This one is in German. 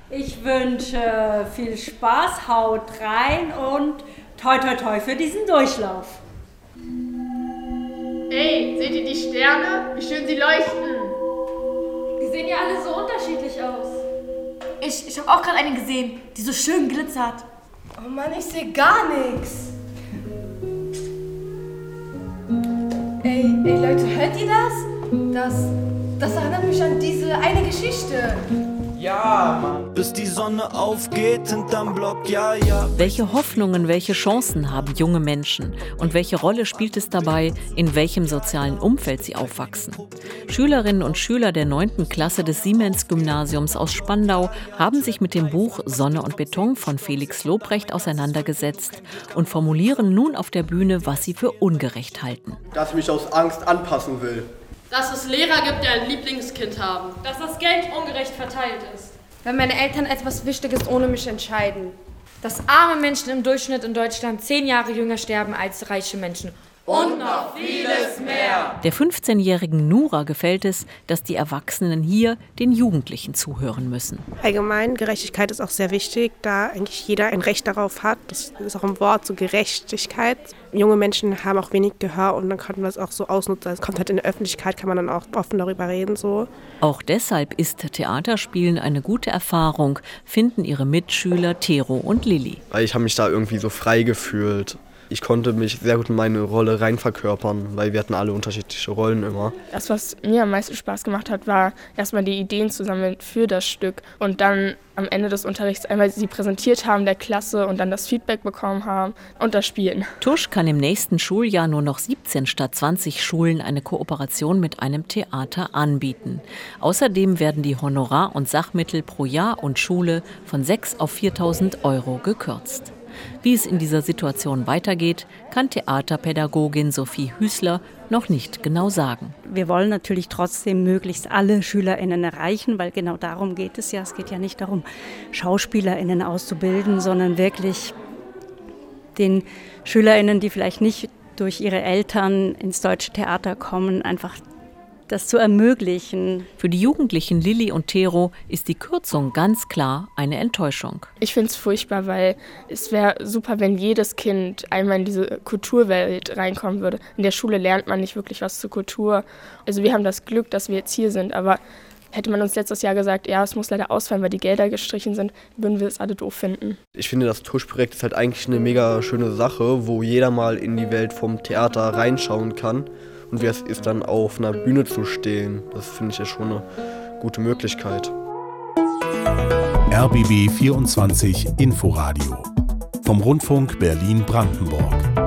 Ich wünsche viel Spaß, haut rein und toi toi toi für diesen Durchlauf. Ey, seht ihr die Sterne? Wie schön sie leuchten. Die sehen ja alle so unterschiedlich aus. Ich habe auch gerade eine gesehen, die so schön glitzert. Oh Mann, ich sehe gar nichts. Ey Leute, hört ihr das? Das erinnert mich an diese eine Geschichte. Ja, Mann. Bis die Sonne aufgeht hinterm Block, ja. Welche Hoffnungen, welche Chancen haben junge Menschen? Und welche Rolle spielt es dabei, in welchem sozialen Umfeld sie aufwachsen? Schülerinnen und Schüler der 9. Klasse des Siemens-Gymnasiums aus Spandau haben sich mit dem Buch Sonne und Beton von Felix Lobrecht auseinandergesetzt und formulieren nun auf der Bühne, was sie für ungerecht halten. Dass ich mich aus Angst anpassen will. Dass es Lehrer gibt, die ein Lieblingskind haben. Dass das Geld ungerecht verteilt ist. Wenn meine Eltern etwas Wichtiges ohne mich entscheiden. Dass arme Menschen im Durchschnitt in Deutschland 10 Jahre jünger sterben als reiche Menschen. Und noch vieles mehr. Der 15-jährigen Nura gefällt es, dass die Erwachsenen hier den Jugendlichen zuhören müssen. Allgemein, Gerechtigkeit ist auch sehr wichtig, da eigentlich jeder ein Recht darauf hat. Das ist auch ein Wort, so Gerechtigkeit. Junge Menschen haben auch wenig Gehör und dann kann man das auch so ausnutzen. Es kommt halt in der Öffentlichkeit, kann man dann auch offen darüber reden. So. Auch deshalb ist Theaterspielen eine gute Erfahrung, finden ihre Mitschüler Tero und Lilly. Ich habe mich da irgendwie so frei gefühlt. Ich konnte mich sehr gut in meine Rolle rein verkörpern, weil wir hatten alle unterschiedliche Rollen immer. Das, was mir am meisten Spaß gemacht hat, war erstmal die Ideen zu sammeln für das Stück und dann am Ende des Unterrichts einmal sie präsentiert haben der Klasse und dann das Feedback bekommen haben und das Spielen. Tusch kann im nächsten Schuljahr nur noch 17 statt 20 Schulen eine Kooperation mit einem Theater anbieten. Außerdem werden die Honorar- und Sachmittel pro Jahr und Schule von 6.000 auf 4.000 € gekürzt. Wie es in dieser Situation weitergeht, kann Theaterpädagogin Sophie Hüßler noch nicht genau sagen. Wir wollen natürlich trotzdem möglichst alle SchülerInnen erreichen, weil genau darum geht es ja. Es geht ja nicht darum, SchauspielerInnen auszubilden, sondern wirklich den SchülerInnen, die vielleicht nicht durch ihre Eltern ins Deutsche Theater kommen, einfach das zu ermöglichen. Für die Jugendlichen Lilly und Tero ist die Kürzung ganz klar eine Enttäuschung. Ich finde es furchtbar, weil es wäre super, wenn jedes Kind einmal in diese Kulturwelt reinkommen würde. In der Schule lernt man nicht wirklich was zur Kultur. Also wir haben das Glück, dass wir jetzt hier sind, aber hätte man uns letztes Jahr gesagt, ja, es muss leider ausfallen, weil die Gelder gestrichen sind, würden wir es alle doof finden. Ich finde, das Tusch-Projekt ist halt eigentlich eine mega schöne Sache, wo jeder mal in die Welt vom Theater reinschauen kann. Und wie es ist, dann auf einer Bühne zu stehen, das finde ich ja schon eine gute Möglichkeit. RBB 24 Inforadio vom Rundfunk Berlin-Brandenburg.